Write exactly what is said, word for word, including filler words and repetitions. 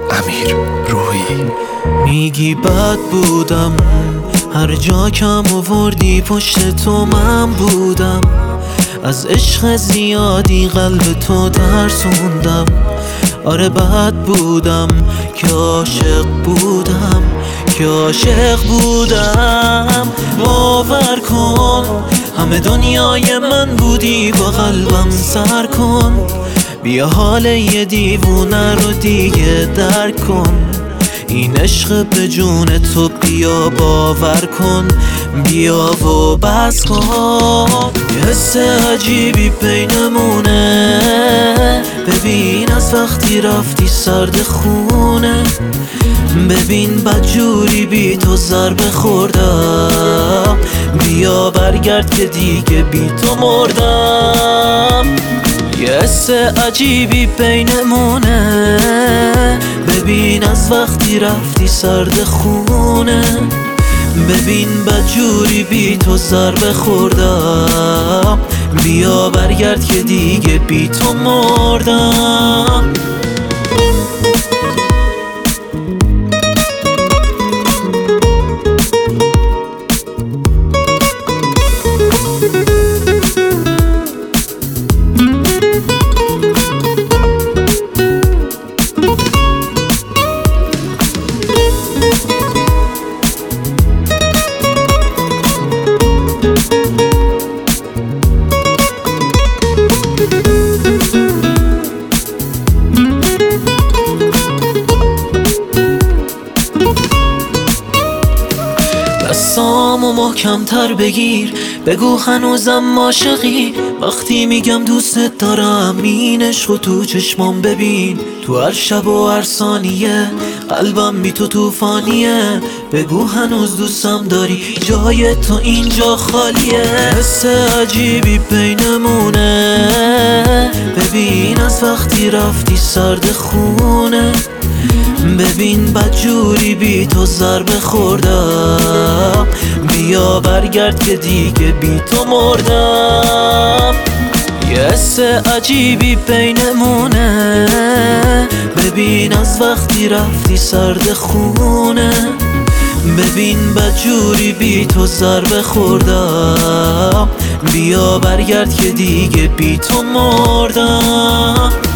امیر روحی. میگی بد بودم، هر جا کم آوردی پشت تو من بودم. از عشق زیادی قلب تو ترسوندم. آره بد بودم که عاشق بودم، که عاشق بودم. باور کن همه دنیای من بودی، با قلبم سر کن. بیا حال یه دیوونه رو دیگه درک کن. این عشق به جون تو بیا باور کن، بیا و بس کن. یه حس عجیبی بینمونه، ببین از وقتی رفتی سرد خونه. ببین بدجوری بی تو ضربه خوردم، بیا برگرد که دیگه بی تو مردم. یه حس عجیبی بینمونه، ببین از وقتی رفتی سرد خونه. ببین بدجوری بی تو ضربه خوردم، بیا برگرد که دیگه بی تو مردم. دستامو محکم‌تر بگیر، بگو هنوزم عاشقی. وقتی میگم دوستت دارم، این عشقو تو چشمام ببین. تو هر شب و هر ثانیه قلبم بی تو توفانیه. بگو هنوز دوستم داری، جای تو اینجا خالیه. حس عجیبی بینمونه، ببین از وقتی رفتی سرد خونه. ببین بدجوری بی تو ضربه خوردم، بیا برگرد که دیگه بی تو مردم. یه حس عجیبی بینمونه، ببین از وقتی رفتی سرد خونه. ببین بدجوری بی تو ضربه خوردم، بیا برگرد که دیگه بی تو مردم.